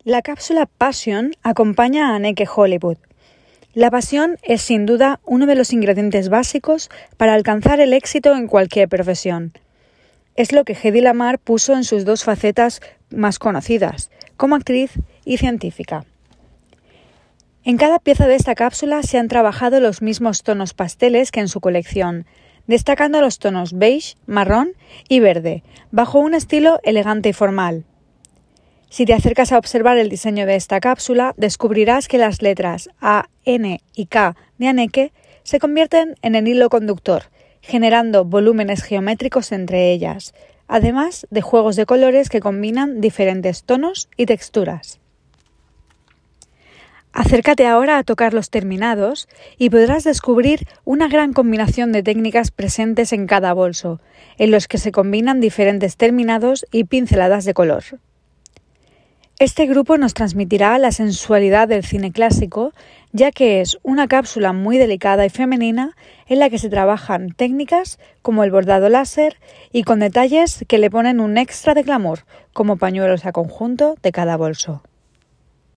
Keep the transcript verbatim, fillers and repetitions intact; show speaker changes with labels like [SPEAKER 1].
[SPEAKER 1] La cápsula Passion acompaña a Anneke Hollywood. La pasión es sin duda uno de los ingredientes básicos para alcanzar el éxito en cualquier profesión. Es lo que Hedy Lamarr puso en sus dos facetas más conocidas, como actriz y científica. En cada pieza de esta cápsula se han trabajado los mismos tonos pasteles que en su colección, destacando los tonos beige, marrón y verde, bajo un estilo elegante y formal. Si te acercas a observar el diseño de esta cápsula, descubrirás que las letras A, N y K de Anneke se convierten en el hilo conductor, generando volúmenes geométricos entre ellas, además de juegos de colores que combinan diferentes tonos y texturas. Acércate ahora a tocar los terminados y podrás descubrir una gran combinación de técnicas presentes en cada bolso, en los que se combinan diferentes terminados y pinceladas de color. Este grupo nos transmitirá la sensualidad del cine clásico, ya que es una cápsula muy delicada y femenina en la que se trabajan técnicas como el bordado láser y con detalles que le ponen un extra de glamour, como pañuelos a conjunto de cada bolso.